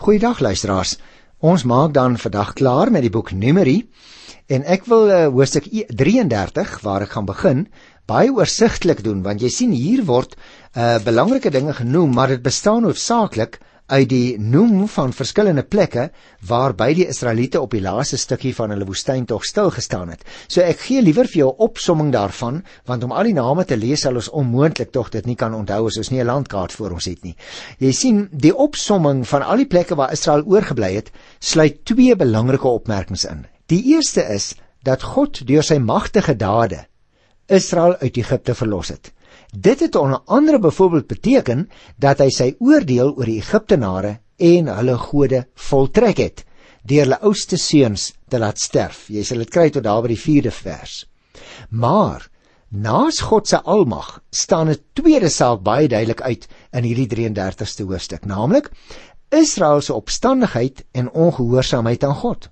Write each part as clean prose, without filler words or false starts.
Goeiedag luisteraars, ons maak dan vandag klaar met die boek Numeri en ek wil hoofstuk 33 waar ek gaan begin baie oorsigtelik doen, want jy sien hier word belangrike dinge genoem, maar dit bestaan hoofsaaklik uit die noem van verskillende plekke waarby die Israeliete op die laaste stukkie van hulle woestyntog stilgestaan het. So ek gee liewer vir jou 'n opsomming daarvan, want om al die name te lees sal ons onmoontlik tog dit nie kan onthou as ons nie 'n landkaart voor ons het nie. Jy sien, die opsomming van al die plekke waar Israel oorgebly het, sluit twee belangrike opmerkings in. Die eerste is dat God deur sy magtige dade Israel uit Egipte verlos het. Dit het onder andere byvoorbeeld beteken dat hy sy oordeel oor die Egiptenare en hulle gode voltrek het, deur hulle oudste seuns te laat sterf. Jy sal dit kry tot daar by die 4de vers. Maar, naas God se almag, staan 'n tweede saak baie duidelik uit in hierdie 33ste hoofstuk, naamlik Israel se opstandigheid en ongehoorsaamheid aan God.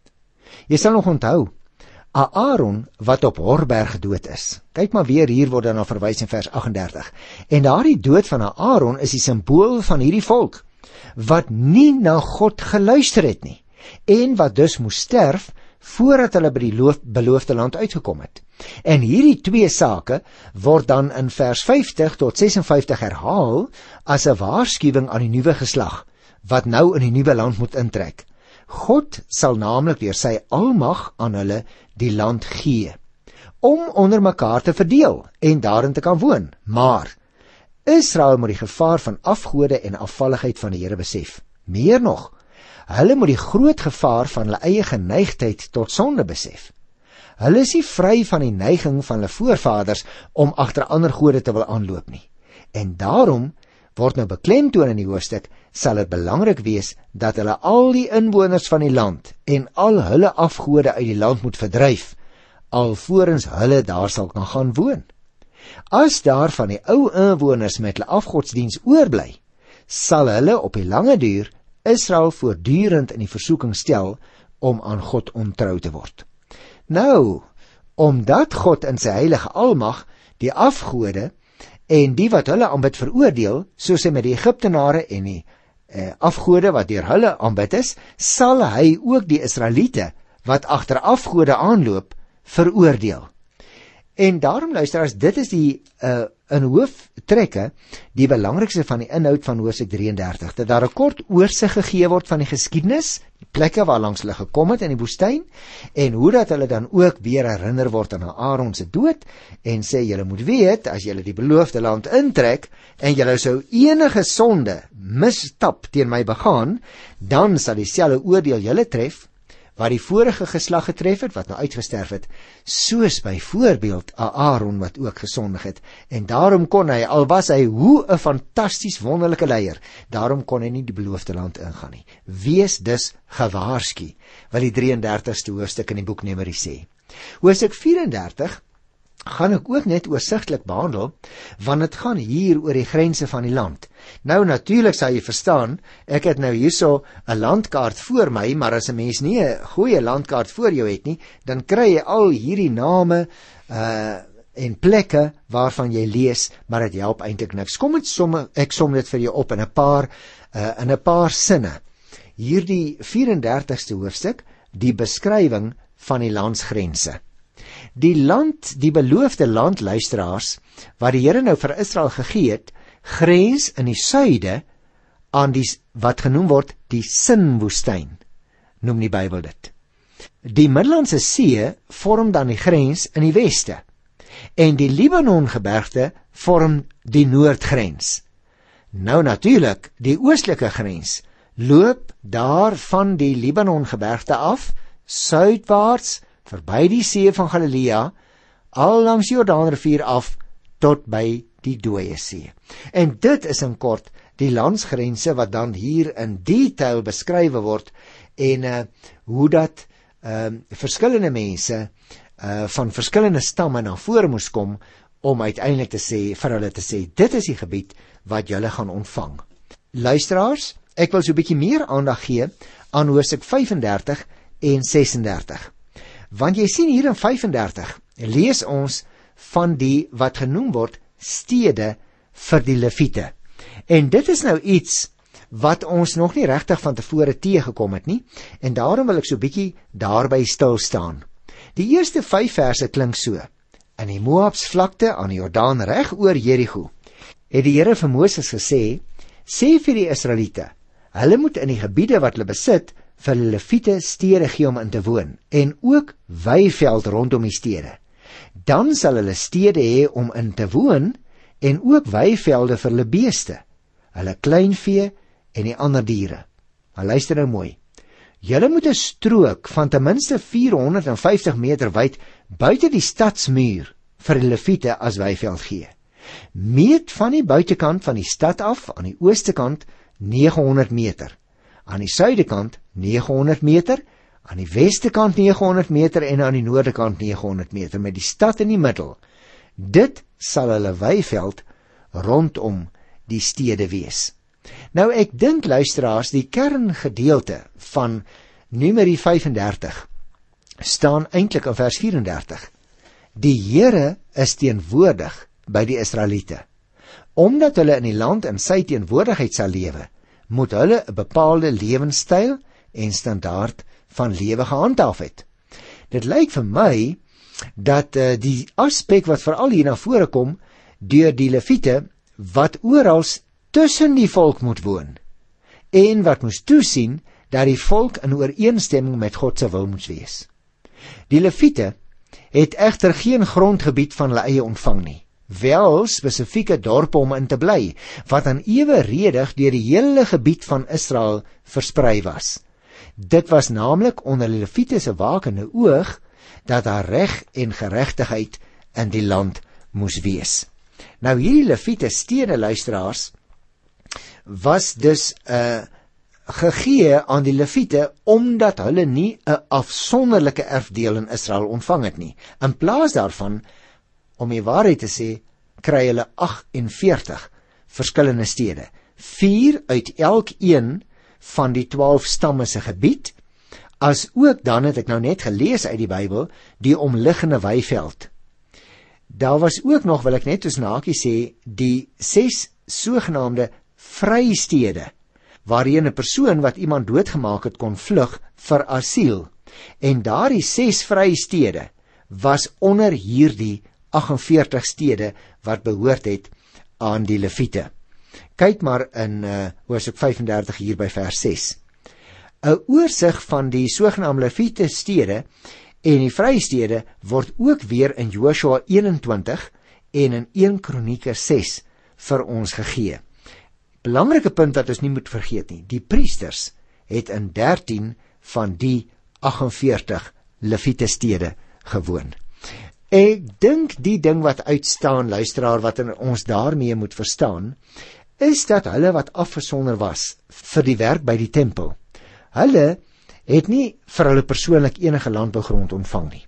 Jy sal nog onthou, Aaron wat op Horberg gedood is. Kyk maar weer, hier word dan verwys in vers 38. En daardie dood van Aaron is die simbool van hierdie volk, wat nie na God geluister het nie, en wat dus moes sterf, voordat hulle by die beloofde land uitgekom het. En hierdie twee sake word dan in vers 50 tot 56 herhaal, as 'n waarskuwing aan die nuwe geslag, wat nou in die nuwe land moet intrek. God sal naamlik deur sy almag aan hulle die land gee, om onder mekaar te verdeel en daarin te kan woon. Maar Israel moet die gevaar van afgode en afvalligheid van die Here besef. Meer nog, hulle moet die groot gevaar van hulle eie geneigtheid tot sonde besef. Hulle is nie vry van die neiging van hulle voorvaders om agter ander gode te wil aanloop nie. En daarom word nou beklemtoon in die hoofstuk, sal dit belangrik wees dat hulle al die inwoners van die land en al hulle afgode uit die land moet verdryf, alvorens hulle daar sal kan gaan woon. As daar van die ou inwoners met hulle afgodsdiens oorbly, sal hulle op die lange duur Israel voortdurend in die versoeking stel om aan God ontrou te word. Nou, omdat God in sy heilige almag die afgode en die wat hulle aanbid veroordeel, soos hy met die Egiptenare en die afgode wat deur hulle aanbid is, sal hy ook die Israeliete wat agter afgode aanloop veroordeel. En daarom luisteraars, dit is die in hooftrekke die belangrikste van die inhoud van hoofstuk 33, dat daar 'n kort oorsig gegee word van die geskiedenis, die plekke waar langs hulle gekom het in die woestyn, en hoe dat hulle dan ook weer herinner word aan Aaron se dood, en sê, julle moet weet, as julle die beloofde land intrek, en julle sou enige sonde, misstap teen my begaan, dan sal dieselfde oordeel julle tref, wat die vorige geslag getref het, wat nou uitgesterf het, soos byvoorbeeld Aaron wat ook gesondig het, en daarom kon hy, al was hy hoe 'n fantasties wonderlike leier, daarom kon hy nie die beloofde land ingaan nie. Wees dus gewaarsku, wil die 33ste hoofstuk in die boek Numeri sê. Hoofstuk 34 gaan ek ook net oorsigtelik behandel, want dit gaan hier oor die grense van die land. Nou natuurlik sal jy verstaan, ek het nou hierso 'n landkaart voor my, maar as 'n mens nie 'n goeie landkaart voor jou het nie, dan kry jy al hierdie name en plekke waarvan jy lees, maar dit help eintlik niks. Ek som dit vir jou op in 'n paar sinne. Hierdie 34ste hoofstuk, die beskrywing van die landsgrense. Die land, die beloofde land, luisteraars, wat die Here nou vir Israel gegee het, grens in die suide aan die wat genoem word die Sinwoestyn, noem die Bybel dit. Die Middellandse See vorm dan die grens in die weste, en die Libanon-gebergte vorm die noordgrens. Nou natuurlik, die oostelike grens loop daar van die Libanon-gebergte af, suidwaarts, verby die see van Galilea, al langs die Jordaanrivier af, tot by die Dooie See. En dit is in kort die landsgrense wat dan hier in detail beskrywe word, en hoe dat verskillende mense van verskillende stamme na vore moes kom, om uiteindelik te sê, vir hulle te sê, dit is die gebied wat julle gaan ontvang. Luisteraars, ek wil so 'n bietjie meer aandag gee aan hoofstuk 35 en 36. Want jy sien hier in 35, lees ons van die wat genoem word stede vir die Lewiete. En dit is nou iets wat ons nog nie regtig van tevore teëgekom het nie, en daarom wil ek so bietjie daarby stil staan. Die eerste 5 verse klink so: In die Moabs vlakte aan die Jordaan reg oor Jerigo, het die Here vir Moses gesê, sê vir die Israeliete, hulle moet in die gebiede wat hulle besit, vir hulle Lewiete stede gee om in te woon, en ook weiveld rondom die stede. Dan sal hulle stede hê om in te woon, en ook weivelde vir hulle beeste, hulle kleinvee en die ander diere. Maar luister nou mooi. Julle moet 'n strook van ten minste 450 meter wyd buite die stadsmuur vir die Lewiete as weiveld gee. Meet van die buitekant van die stad af aan die ooste kant 900 meter, aan die suidekant 900 meter, aan die weste kant 900 meter en aan die noorde kant 900 meter, met die stad in die middel. Dit sal hulle weiveld rondom die stede wees. Nou ek dink, luisteraars, die kerngedeelte van Numeri 35 staan eintlik in vers 34. Die Here is teenwoordig by die Israeliete. Omdat hulle in die land in sy teenwoordigheid sal lewe, moet hulle 'n bepaalde lewenstyl en standaard van lewe gehandhaaf het. Dit lyk vir my dat die aspek wat veral hier na vore kom deur die Lewiete wat oral tussen die volk moet woon en wat moes toesien dat die volk in ooreenstemming met God se wil moet wees. Die Lewiete het egter geen grondgebied van hulle eie ontvang nie, wel spesifieke dorpe om in te bly, wat aan eweredig deur die hele gebied van Israel versprei was. Dit was naamlik onder die Lewiete se wakende oog dat daar reg en geregtigheid in die land moes wees. Nou hierdie Lewiete stede, luisteraars, was dus gegee aan die Lewiete omdat hulle nie 'n afsonderlike erfdeel in Israel ontvang het nie. In plaas daarvan, om die waarheid te sê, kry hulle 48 verskillende stede, 4 uit elkeen van die 12 stamme se gebied, as ook dan het ek nou net gelees uit die Bybel, die omliggende weiveld. Daar was ook nog, wil ek net soos naakie sê, die 6 sogenaamde vrystede, waarin 'n persoon wat iemand doodgemaak het kon vlug vir asiel. En daardie 6 vrystede was onder hierdie 48 stede wat behoort het aan die Lewiete. Kyk maar in Hoofstuk 35 hier by vers 6. 'n Oorsig van die sogenaamde Lewiete stede en die vrystede word ook weer in Joshua 21 en in 1 Kronieke 6 vir ons gegee. Belangrike punt wat ons nie moet vergeet nie, die priesters het in 13 van die 48 Lewiete stede gewoon. Ek dink die ding wat uitstaan, luisteraar, wat ons daarmee moet verstaan, is dat hulle wat afgesonder was vir die werk by die tempel, hulle het nie vir hulle persoonlik enige landbougrond ontvang nie.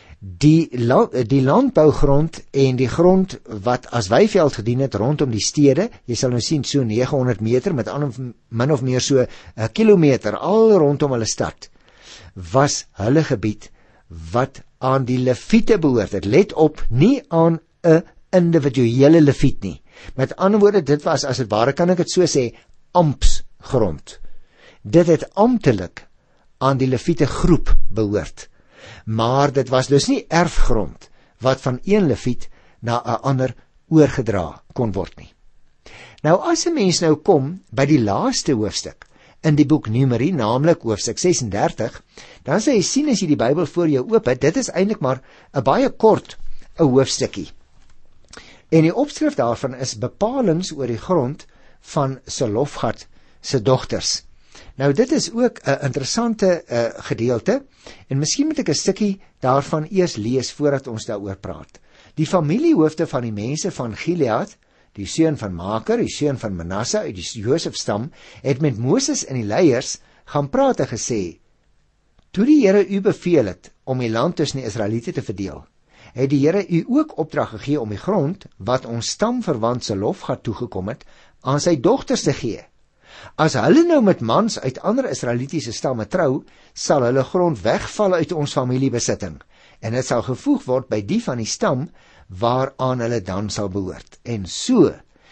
Die landbougrond en die grond wat as weiveld gedien het rondom die stede, jy sal nou sien so 900 meter, met min of meer so 'n kilometer al rondom hulle stad, was hulle gebied wat aan die Lewiete behoort het. Let op, nie aan 'n individuele Lewiet nie. Met ander woorde, dit was, as het ware, kan ek het so sê, amptsgrond. Dit het amptelik aan die Lewiete groep behoort. Maar dit was dus nie erfgrond wat van een Lewiet na 'n ander oorgedra kon word nie. Nou as 'n mens nou kom by die laaste hoofstuk in die boek Numeri, naamlik hoofstuk 36, dan sê jy sien as jy die Bybel voor jou oop het, dit is eintlik maar 'n baie kort 'n hoofstukkie. En die opskrif daarvan is bepalings oor die grond van Selofgad se dogters. Nou dit is ook 'n interessante gedeelte, en miskien moet ek 'n stukkie daarvan eers lees voordat ons daaroor praat. Die familiehoofde van die mense van Gilead, die seun van Maker, die seun van Manasse uit die Josef stam, het met Moses en die leiers gaan praat en gesê, toe die Here u beveel het om die land tussen die Israeliete te verdeel, het die Here u ook opdrag gegee om die grond wat ons stamverwant Selofgad toegekom het, aan sy dogters te gee. As hulle nou met mans uit ander Israelitiese stamme trou, sal hulle grond wegval uit ons familiebesitting, en dit sal gevoeg word by die van die stam waaraan hulle dan sal behoort. En so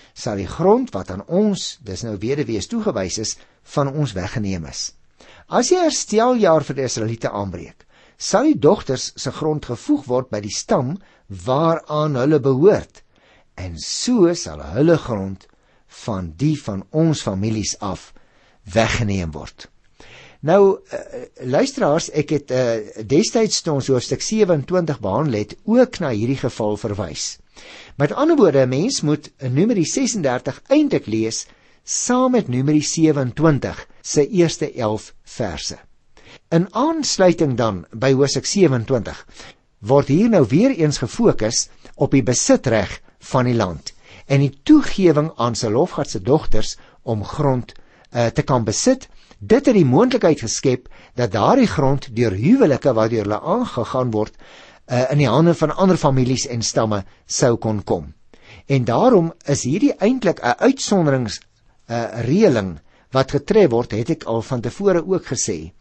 sal die grond wat aan ons, dis nou weduwees toegewys is, van ons weggeneem is. As die hersteljaar vir die Israeliete aanbreek, sal die dogters se grond gevoeg word by die stam waaraan hulle behoort, en so sal hulle grond van die van ons families af weggeneem word. Nou, luisteraars, ek het destyds toe ons hoofstuk 27 behandel het, ook na hierdie geval verwys. Met ander woorde, 'n mens moet Numeri 36 eintlik lees saam met Numeri 27 se eerste 11 verse. In aansluiting dan by hoofstuk 27 word hier nou weer eens gefokus op die besitreg van die land en die toegewing aan Selofgad se dogters om grond te kan besit. Dit het die moontlikheid geskep dat daardie grond deur huwelike wat deur hulle aangegaan word in die hande van ander families en stamme sou kon kom. En daarom is hierdie eintlik 'n uitsonderingsreëling wat getref word, het ek al van tevore ook gesê.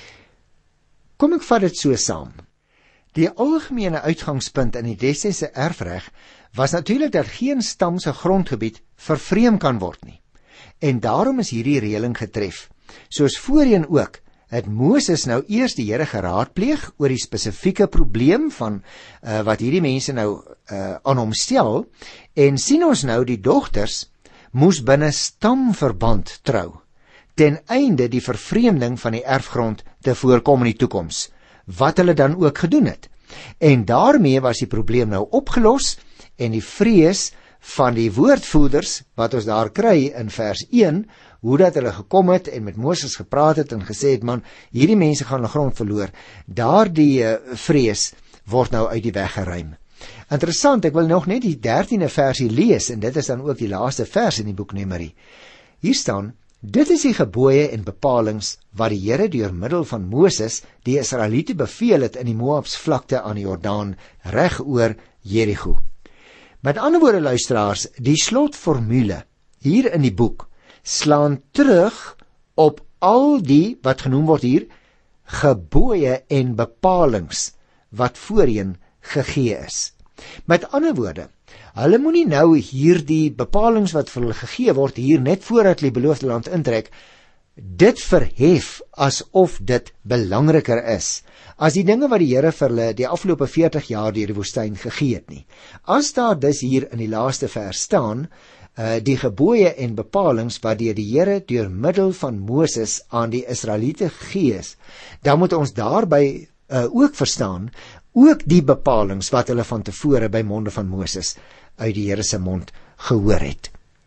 Kom ek vat dit so saam. Die algemene uitgangspunt in die destydse erfreg was natuurlik dat geen stam se grondgebied vervreem kan word nie. En daarom is hierdie reëling getref. Soos voorheen ook, het Moses nou eers die Here geraadpleeg oor die spesifieke probleem van wat hierdie mense nou aan hom stel, en sien ons nou die dogters moes binne stamverband trou, ten einde die vervreemding van die erfgrond te voorkom in die toekoms, wat hulle dan ook gedoen het. En daarmee was die probleem nou opgelos, en die vrees van die woordvoerders, wat ons daar kry in vers 1, hoe dat hulle gekom het en met Moses gepraat het en gesê het, man, hierdie mense gaan hulle grond verloor, daardie vrees word nou uit die weg geruim. Interessant, ek wil nog net die 13de versie lees, en dit is dan ook die laaste vers in die boek Numeri. Hier staan: dit is die gebooie en bepalings wat die Here deur middel van Moses die Israeliete beveel het in die Moabs vlakte aan die Jordaan, reg oor Jerigo. Met ander woorde, luisteraars, die slotformule hier in die boek slaan terug op al die, wat genoem word hier, gebooie en bepalings wat voorheen gegee is. Met ander woorde, hulle moenie nou hierdie bepalings wat vir hulle gegee word hier net voordat hulle die beloofde land intrek, dit verhef asof dit belangriker is as die dinge wat die Here vir hulle die afgelope 40 jaar deur die woestyn gegee het nie. As daar dus hier in die laaste vers staan, die gebooie en bepalings wat deur die Here deur middel van Moses aan die Israeliete gegee is, dan moet ons daarby ook verstaan, ook die bepalings wat hulle van tevore by monde van Moses uit die Here se mond gehoor het.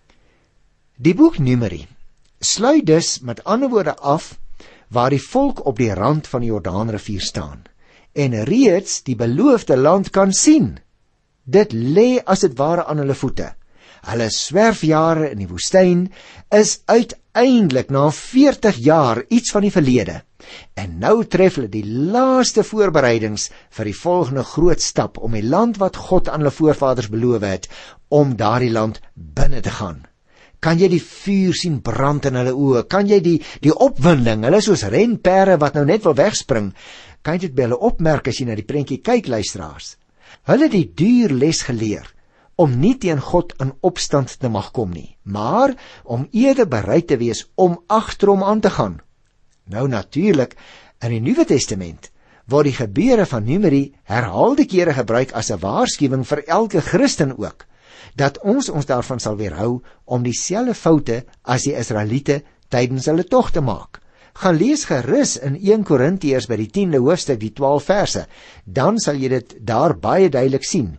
Die boek Numeri sluit dus met ander woorde af waar die volk op die rand van die Jordaanrivier staan en reeds die beloofde land kan sien. Dit lê as dit ware aan hulle voete. Hulle swerfjare in die woestyn is uiteindelik na 40 jaar iets van die verlede. En nou tref hulle die laaste voorbereidings vir die volgende groot stap om die land wat God aan hulle voorvaders beloof het, om daardie land binne te gaan. Kan jy die vuur sien brand in hulle oë? Kan jy die opwinding, hulle soos renpere wat nou net wil wegspring, kan jy dit by hulle opmerk as jy na die prentjie kyk, luisteraars? Hulle het die duur les geleer om nie teen God in opstand te mag kom nie, maar om eerder bereid te wees om agter hom aan te gaan. Nou natuurlik, in die Nuwe Testament word die gebeure van Numeri herhaalde kere gebruik as 'n waarskuwing vir elke Christen ook, dat ons daarvan sal weerhou om dieselfde foute as die Israeliete tydens hulle tog te maak. Gaan lees gerus in 1 Korintiërs by die 10de hoofstuk, die 12 verse, dan sal jy dit daar baie duidelik sien.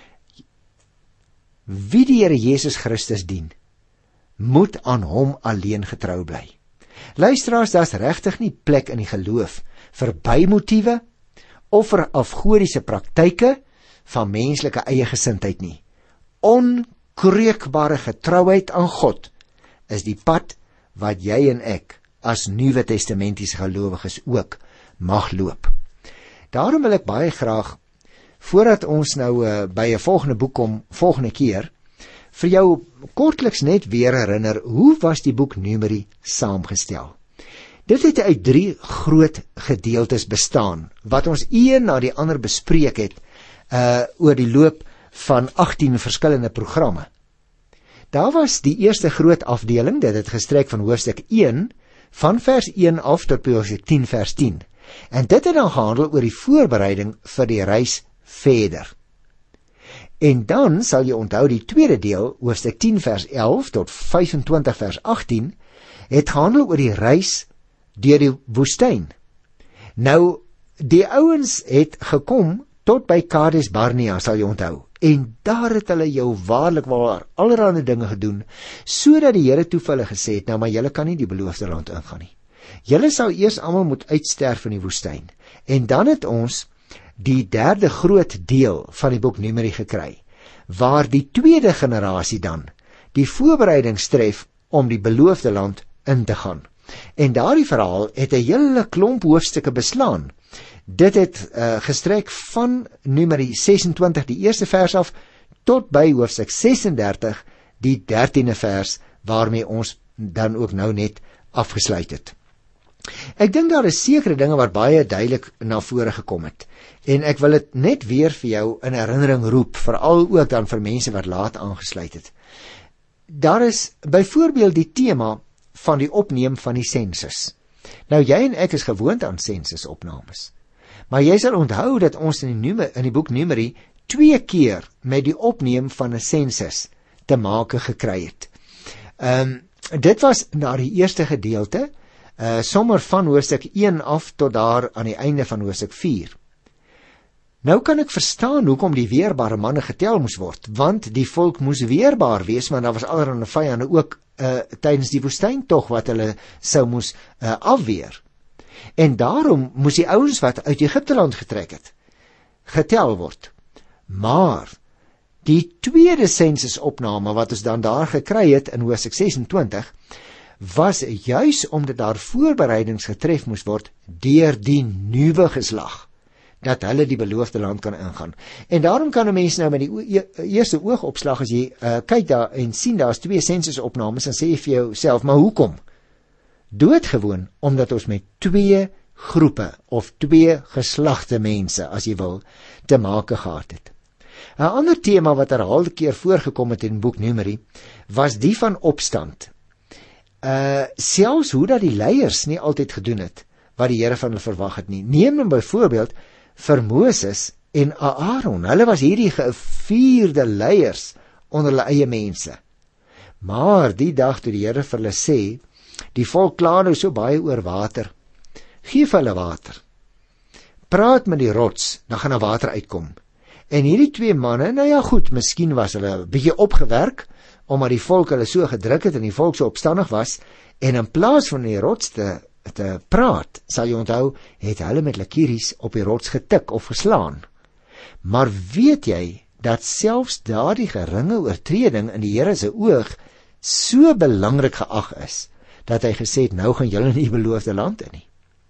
Wie die Here Jesus Christus dien, moet aan hom alleen getrou bly. Luisteraars, daar's regtig nie plek in die geloof vir bymotiewe of vir afgodiese praktyke van menslike eie gesindheid nie. Onkreukbare getrouheid aan God is die pad wat jy en ek as Nuwe Testamentiese gelowiges ook mag loop. Daarom wil ek baie graag, voordat ons nou by 'n volgende boek kom, volgende keer, vir jou kortliks net weer herinner, hoe was die boek Numeri saamgestel? Dit het uit 3 groot gedeeltes bestaan, wat ons een na die ander bespreek het, oor die loop van 18 verskillende programme. Daar was die eerste groot afdeling, dit het gestrek van hoofstuk 1, van vers 1 af tot hoofstuk 10 vers 10. En dit het dan gehandel oor die voorbereiding vir die reis verder. En dan sal jy onthou die tweede deel, hoofstuk 10 vers 11 tot 25 vers 18, het gehandel oor die reis deur die woestyn. Nou, die ouens het gekom tot by Kades Barnea, sal jy onthou. En daar het hulle jou waarlik waar allerlei dinge gedoen, sodat die Here toe vir hulle gesê het, nou maar julle kan nie die beloofde land ingaan nie. Julle sou eers almal moet uitsterf in die woestyn. En dan het ons die derde groot deel van die boek Numeri gekry, waar die tweede generasie dan die voorbereidings tref om die beloofde land in te gaan. En daardie verhaal het 'n hele klomp hoofstukke beslaan. Dit het gestrek van Numeri 26 die eerste vers af tot by hoofstuk 36 die 13de vers waarmee ons dan ook nou net afgesluit het. Ek dink daar is sekere dinge wat baie duidelik na vore gekom het. En ek wil dit net weer vir jou in herinnering roep, veral ook dan vir mense wat laat aangesluit het. Daar is byvoorbeeld die tema van die opneem van die sensus. Nou jy en ek is gewoond aan sensusopnames. Maar jy sal onthou dat ons in die boek Numeri 2 keer met die opneem van 'n sensus te make gekry het. Dit was na die eerste gedeelte, sommer van hoofstuk 1 af tot daar aan die einde van hoofstuk 4. Nou kan ek verstaan hoekom die weerbare manne getel moes word, want die volk moes weerbaar wees, maar daar was allerlei vyande ook tydens die woestyntog wat hulle sou moes afweer. En daarom moes die ouens wat uit Egipte land getrek het, getel word. Maar die tweede sensusopname wat ons dan daar gekry het in hoofstuk 26, was juis omdat daar voorbereidings getref moes word deur die nuwe geslag, dat hulle die beloofde land kan ingaan. En daarom kan 'n mens nou met die eerste oogopslag, as jy kyk daar en sien daar's 2 sensusopnames, dan sê jy vir jouself, maar hoekom? Doodgewoon omdat ons met 2 groepe of 2 geslagte mense, as jy wil, te make gehad het. 'n Ander tema wat herhaalde keer voorgekom het in die boek Numeri, was die van opstand. Selfs hoe dat die leiers nie altyd gedoen het wat die Here van hulle verwag het nie. Neem nou byvoorbeeld vir Moses en Aaron. Hulle was hierdie gevierde leiers onder hulle eie mense. Maar die dag toe die Here vir hulle sê, die volk kla nou so baie oor water, geef hulle water. Praat met die rots, dan gaan er water uitkom. En hierdie 2 manne, nou ja goed, miskien was hulle 'n bietjie opgewerk, omdat die volk hulle so gedruk het en die volk so opstandig was, en in plaas van die rots te praat, sal jy onthou, het hulle met lakiries op die rots getik of geslaan. Maar weet jy, dat selfs daardie geringe oortreding in die Here se oog so belangrik geag is, dat hy gesê het, nou gaan julle nie die beloofde land in nie.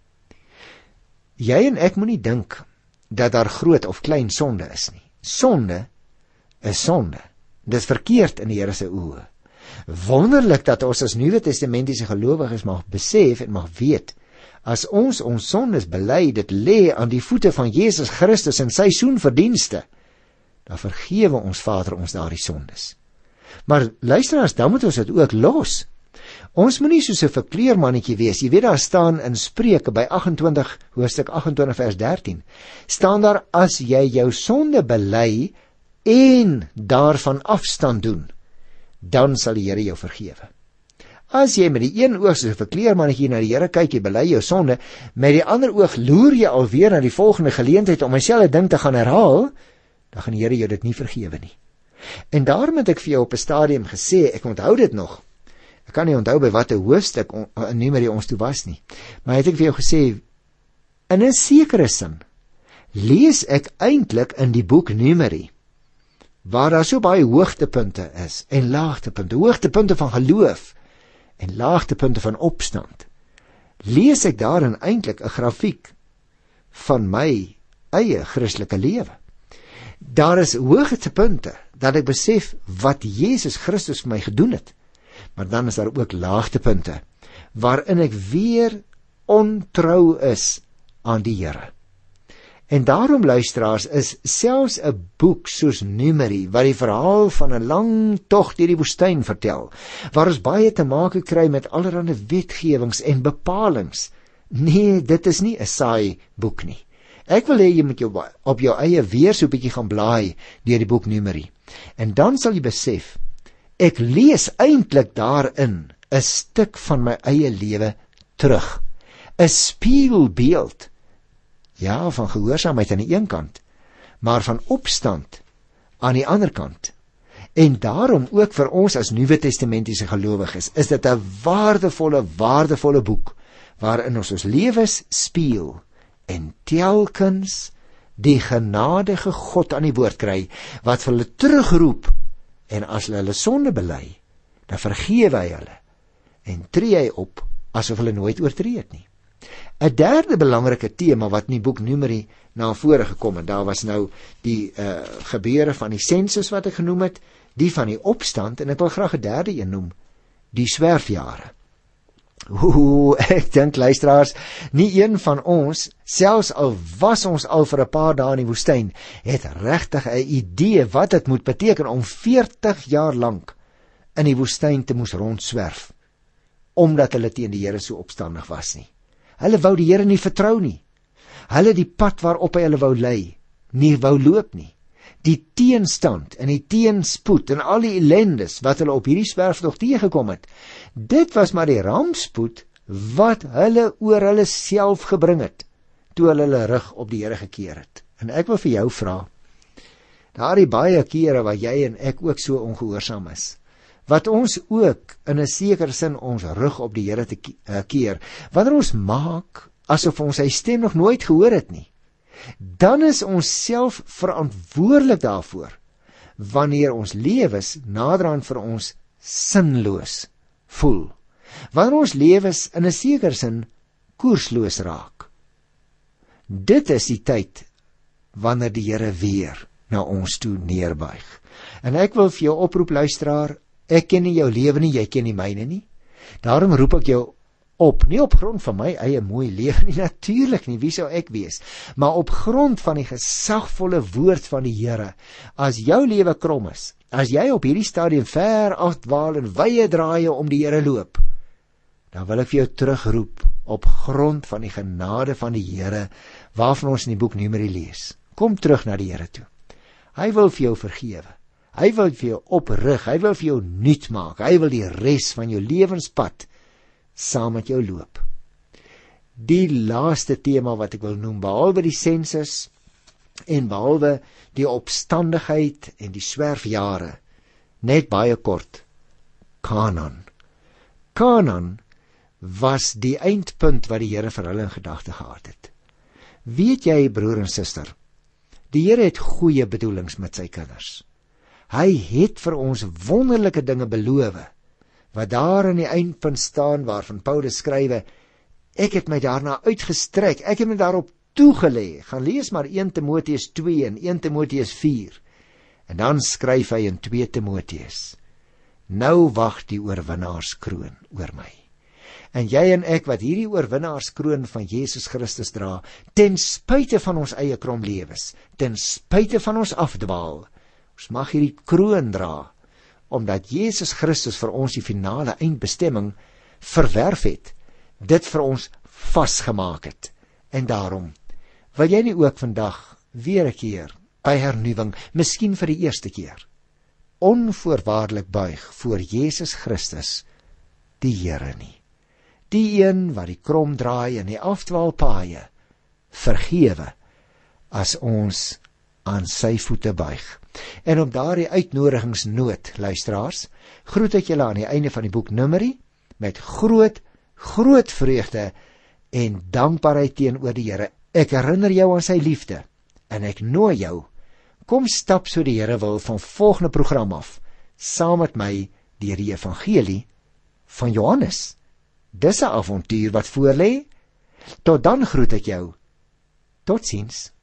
Jy en ek moet nie dink dat daar groot of klein sonde is nie. Sonde is sonde. Dit is verkeerd in die Here se oë. Wonderlik dat ons as Nuwe Testamentiese gelowiges mag besef en mag weet, as ons sondes bely, dit lê aan die voete van Jesus Christus en sy soenverdienste, dan vergewe ons Vader ons daardie sondes. Maar luisteraars, dan moet ons dit ook los. Ons moet nie soos 'n verkleermannetjie wees. Jy weet, daar staan in Spreuke by 28, hoofstuk 28 vers 13, staan daar, as jy jou sonde bely en daarvan afstand doen, dan sal die Here jou vergewe. As jy met die een oog soos 'n verkleermannetjie na die Here kyk, jy bely jou sonde, met die ander oog loer jy alweer na die volgende geleentheid om dieselfde ding te gaan herhaal, dan gaan die Here jou dit nie vergewe nie. En daarom het ek vir jou op 'n stadium gesê, ek onthou dit nog, ek kan nie onthou by watter hoofstuk in Numeri ons toe was nie, maar het ek vir jou gesê, in 'n sekere sin, lees ek eintlik in die boek Numeri, waar daar so baie hoogtepunte is en laagtepunte, hoogtepunte van geloof en laagtepunte van opstand, lees ek daarin eintlik 'n grafiek van my eie Christelike lewe. Daar is hoogtepunte dat ek besef wat Jesus Christus vir my gedoen het, maar dan is daar ook laagtepunte waarin ek weer ontrou is aan die Here. En daarom, luisteraars, is selfs 'n boek soos Numeri, wat die verhaal van 'n lang tog deur die woestyn vertel, waar ons baie te make kry met allerlei wetgewings en bepalings. Nee, dit is nie 'n saai boek nie. Ek wil hê jy moet op jou eie weer so 'n bietjie gaan blaai deur die boek Numeri. En dan sal jy besef, ek lees eintlik daarin 'n stuk van my eie lewe terug. 'n Spiegelbeeld, ja, van gehoorsaamheid aan die een kant, maar van opstand aan die ander kant. En daarom ook vir ons as Nuwe Testamentiese gelowiges is dit 'n waardevolle boek waarin ons lewens spieël en telkens die genadige God aan die woord kry wat vir hulle terugroep, en as hulle sonde bely, dan vergewe hy hulle en tree hy op asof hulle nooit oortree het nie. 'n Derde belangrike tema wat in die boek Numeri na vore gekom het, daar was nou die gebeure van die sensus wat ek genoem het, die van die opstand, en ek wil graag 'n derde een noem, die swerfjare. Ek dink, luisteraars, nie een van ons, selfs al was ons al vir 'n paar dae in die woestyn, het regtig 'n idee wat dit moet beteken om 40 jaar lank in die woestyn te moes rondswerf, omdat hulle teen die Here so opstandig was nie. Hulle wou die Here nie vertrou nie. Hulle die pad waarop hy hulle wou lei, nie wou loop nie. Die teenstand en die teenspoed en al die ellendes wat hulle op hierdie swerftog teëgekom het, dit was maar die rampspoed wat hulle oor hulle self gebring het, toe hulle rug op die Here gekeer het. En ek wil vir jou vra, daardie baie kere wat jy en ek ook so ongehoorsaam is, wat ons ook in 'n sekere sin ons rug op die Here te keer, wanneer ons maak asof ons sy stem nog nooit gehoor het nie, dan is ons self verantwoordelik daarvoor, wanneer ons lewens naderhand vir ons sinloos voel, wanneer ons lewens in 'n sekere sin koersloos raak. Dit is die tyd wanneer die Here weer na ons toe neerbuig. En ek wil vir jou oproep, luisteraar, ek ken nie jou lewe nie, jy ken nie myne nie. Daarom roep ek jou op, nie op grond van my eie mooi lewe nie, natuurlik nie, wie sou ek wees, maar op grond van die gesagvolle woord van die Here. As jou lewe krom is, as jy op hierdie stadium ver afdwaal en wye draaie om die Here loop, dan wil ek vir jou terugroep op grond van die genade van die Here, waarvan ons in die boek Numeri lees. Kom terug na die Here toe. Hy wil vir jou vergewe. Hy wil vir jou oprig, hy wil vir jou nuut maak, hy wil die res van jou lewenspad saam met jou loop. Die laaste tema wat ek wil noem, behalwe die sensus en behalwe die opstandigheid en die swerfjare, net baie kort, Kanaan. Kanaan was die eindpunt wat die Here vir hulle in gedagte gehad het. Weet jy, broer en suster, die Here het goeie bedoelings met sy kinders. Hy het vir ons wonderlike dinge beloof, wat daar in die eindpunt staan, waarvan Paulus skrywe, ek het my daarna uitgestrek, ek het my daarop toegelê. Gaan lees maar 1 Timoteus 2 en 1 Timoteus 4. En dan skryf hy in 2 Timoteus, nou wag die oorwinnaarskroon oor my. En jy en ek wat hierdie oorwinnaarskroon van Jesus Christus dra, ten spyte van ons eie krom lewens, ten spyte van ons afdwaal, ons mag hierdie kroon dra, omdat Jesus Christus vir ons die finale eindbestemming verwerf het, dit vir ons vasgemaak het. En daarom, wil jy nie ook vandag weer 'n keer, by hernuwing, miskien vir die eerste keer, onvoorwaardelik buig voor Jesus Christus, die Here nie. Die een wat die krom draai en die afdwaalpaaie vergewe, as ons aan sy voete buig. En op daardie uitnodigingsnoot, luisteraars, groet ek julle aan die einde van die boek Numeri, met groot vreugde en dankbaarheid teenoor die Here. Ek herinner jou aan sy liefde, en ek nooi jou, kom stap so die Here wil van volgende program af, saam met my deur die evangelie van Johannes. Dis 'n avontuur wat voorlê. Tot dan groet ek jou. Totsiens.